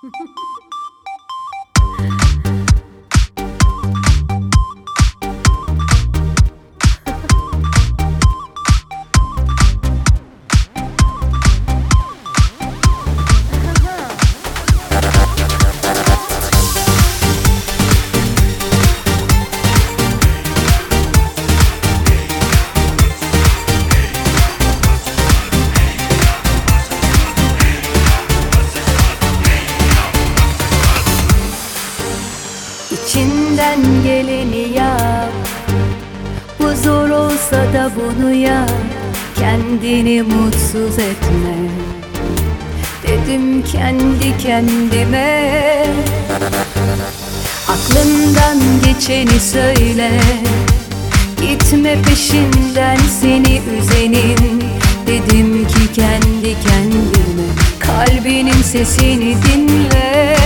İçinden geleni yap. Bu zor olsa da bunu yap. Kendini mutsuz etme. Dedim kendi kendime. Aklından geçeni söyle. Gitme peşinden seni üzenin. Dedim ki kendi kendime. Kalbinin sesini dinle.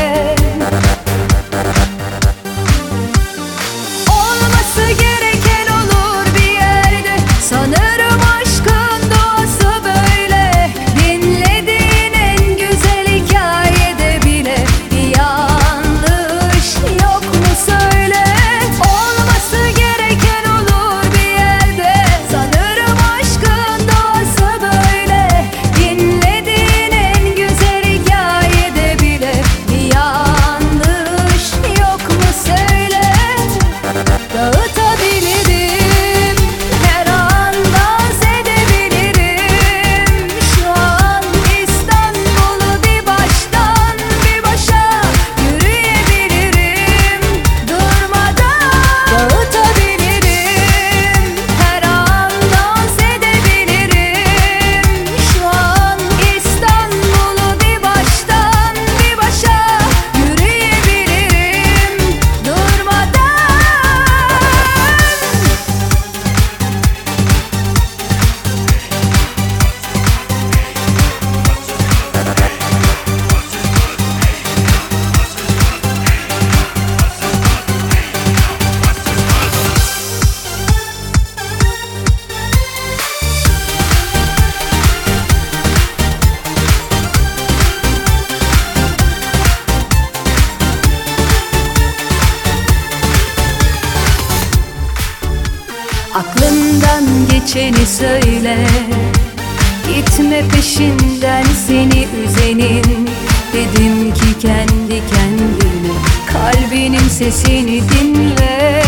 Aklından geçeni söyle. Gitme peşinden seni üzenin. Dedim ki kendi kendine. Kalbinin sesini dinle.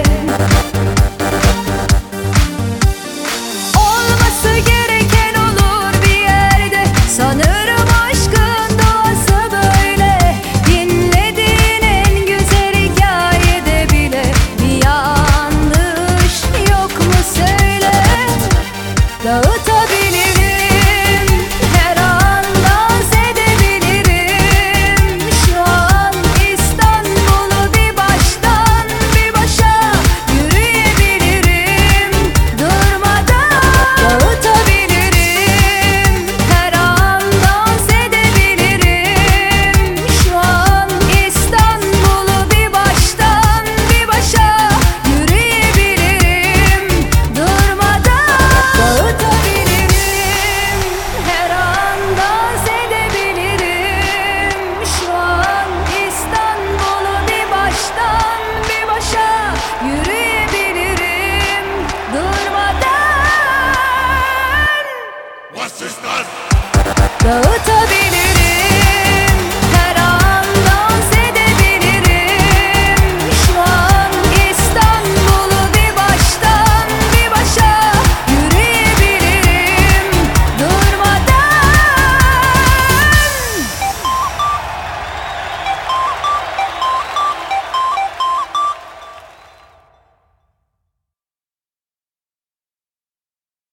Olması gereken olur bir yerde. Sanırım aşkın doğası böyle. Dinlediğin en güzel hikayede bile bir yanlış yok mu söyle. Dağıtabilirim, her an dans edebilirim. Şu an İstanbul'u bir baştan bir başa yürüyebilirim durmadan. Dağıtabilirim, her an dans edebilirim. Şu an İstanbul'u bir baştan bir başa yürüyebilirim durmadan. Dağıtabilirim, her an dans edebilirim. Şu an İstanbul'u bir baştan bir başa yürüyebilirim durmadan. Was ist das? Dağıtabilirim.